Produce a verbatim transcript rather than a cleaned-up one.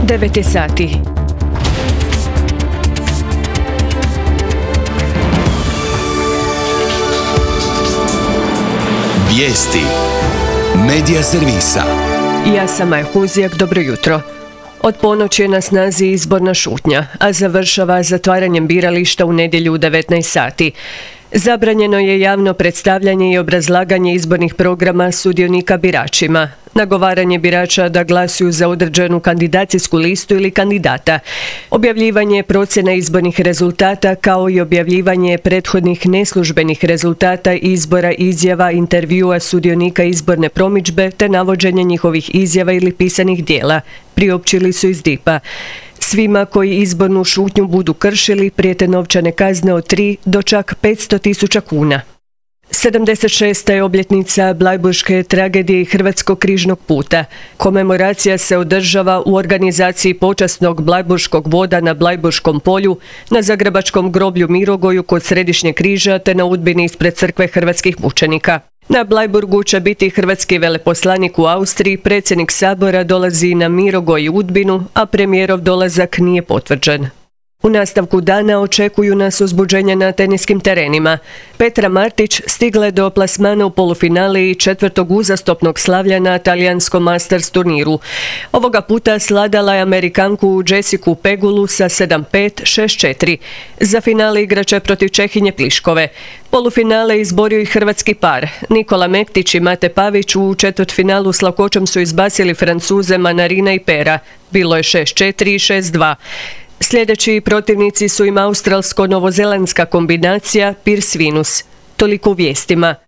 devet je sati. Vijesti Medija servisa. Ja sam Maja Huzijak, dobro jutro. Od ponoći je na snazi izborna šutnja, a završava zatvaranjem birališta u nedjelju u devetnaest sati. Zabranjeno je javno predstavljanje i obrazlaganje izbornih programa sudionika biračima, nagovaranje birača da glasuju za određenu kandidacijsku listu ili kandidata, objavljivanje procjena izbornih rezultata kao i objavljivanje prethodnih neslužbenih rezultata izbora, izjava, intervjua sudionika izborne promidžbe te navođenje njihovih izjava ili pisanih dijela, priopćili su iz D I P-a. Svima koji izbornu šutnju budu kršili prijete novčane kazne od tri do čak petsto tisuća kuna. sedamdeset šesta je obljetnica blajburške tragedije i Hrvatskog križnog puta. Komemoracija se održava u organizaciji počasnog blajburškog voda na Blajburškom polju, na Zagrebačkom groblju Mirogoju kod Središnjeg križa te na udbini ispred crkve hrvatskih mučenika. Na Blajburgu će biti hrvatski veleposlanik u Austriji, predsjednik Sabora dolazi na Mirogoj i udbinu, a premijerov dolazak nije potvrđen. U nastavku dana očekuju nas uzbuđenja na teniskim terenima. Petra Martić stigla je do plasmana u polufinale i četvrtog uzastopnog slavlja na talijanskom Masters turniru. Ovoga puta sladala je Amerikanku Jessicu Pegulu sa sedam pet, šest četiri. Za finale igraće protiv Čehinje Pliškove. Polufinale izborio i hrvatski par. Nikola Mektić i Mate Pavić u četvrtfinalu s lakoćom su izbacili Francuze Manarina i Pera. Bilo je šest četiri i šest dva. Sljedeći protivnici su im australsko-novozelandska kombinacija Pearce Venus. Toliko u vijestima.